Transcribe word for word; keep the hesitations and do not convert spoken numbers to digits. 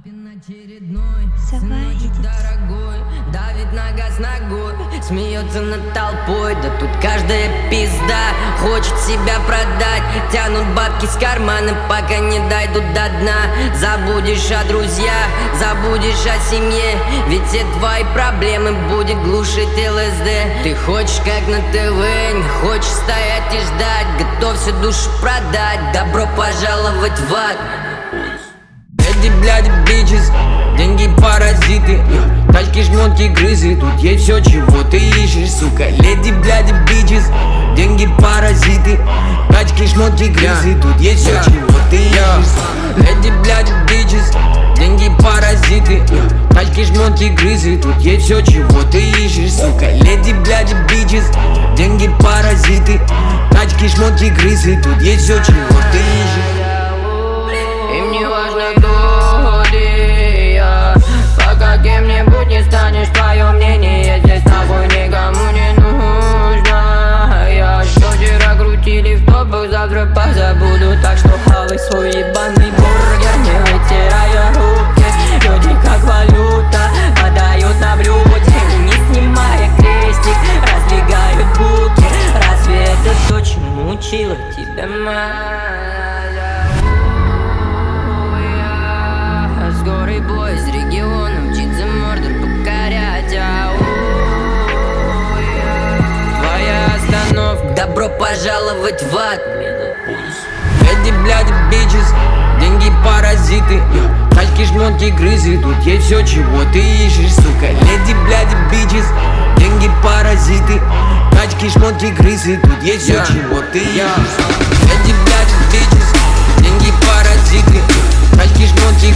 Папин очередной, сыночек дорогой, давит на газ ногой, смеется над толпой. Да тут каждая пизда хочет себя продать, тянут бабки с кармана, пока не дойдут до дна. Забудешь о друзьях, забудешь о семье, ведь все твои проблемы будет глушить ЛСД. Ты хочешь как на ТВ, не хочешь стоять и ждать, готовься душу продать, добро пожаловать в ад. Эти бляди бичес, деньги паразиты, тачки, шмотки, грызы, тут есть все, чего ты ищешь, сука. Леди, бляди, бичес, деньги паразиты, тачки, шмотки, грызы, тут есть все, чего ты ищешь. Леди, бляди, бичес, деньги паразиты, тачки, шмотки, грызы, тут есть все, чего ты ищешь, сука. Леди, бляди, бичес, деньги паразиты, тачки, шмотки, грызы, тут есть все, чего ты ищешь. Им не важно, кто ты, я. Пока кем-нибудь не станешь, твое мнение здесь нахуй никому не нужно. Я что вчера крутили в топах, завтра позабуду, так что хавай свой ебаный бургер, не вытирая руки. Люди как валюта подают на блюде, не снимая крестик, раздвигают буки. Разве это то, чему учила тебя мать? Скорый бой из региона мчит за мордор покорять, ау. Твоя остановка, добро пожаловать в ад. Эти бляди бичес, деньги паразиты, тачки, шмотки, грызы, тут есть все, чего ты ищешь, сука. Леди, бляди, бичес, деньги паразиты, тачки, шмотки, грызы, тут есть все, чего ты ищешь. Эти бляди бичес, деньги паразиты, тачки, шмотки,